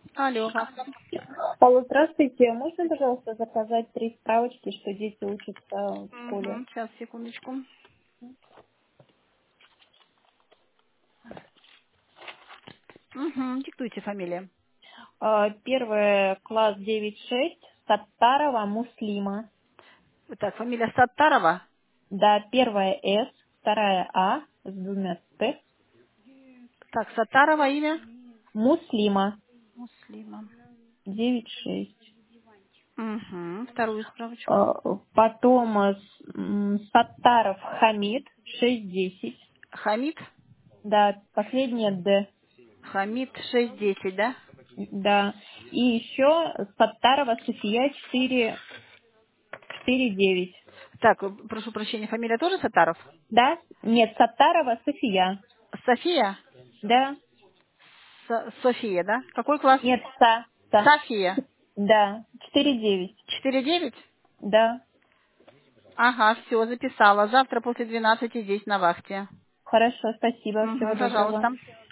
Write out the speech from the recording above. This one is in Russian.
Алло, Вахтанг. Алло, здравствуйте. Можно, пожалуйста, заказать 3 справочки, что дети учатся в школе? Сейчас, секундочку. Диктуйте фамилия. Первый класс 9-6, Саттарова Муслима. Так, фамилия Саттарова. Да, первая С, вторая А с двумя Т. Так, Саттарова имя? Муслима Муслима. 9-6. Вторую справочку. Потом Саттаров Хамид 6-10. Хамид. Да, последняя Д. Хамид 610, да? Да. И еще Саттарова София 4-9. Так, прошу прощения, фамилия тоже Саттаров? Да? Нет, Саттарова София. София? Да? София, да? Какой класс? Нет, Са. София. Да. 4-9. 4-9? Да. Ага, все, записала. Завтра после 12 здесь на вахте. Хорошо, спасибо. Всего доброго. Пожалуйста.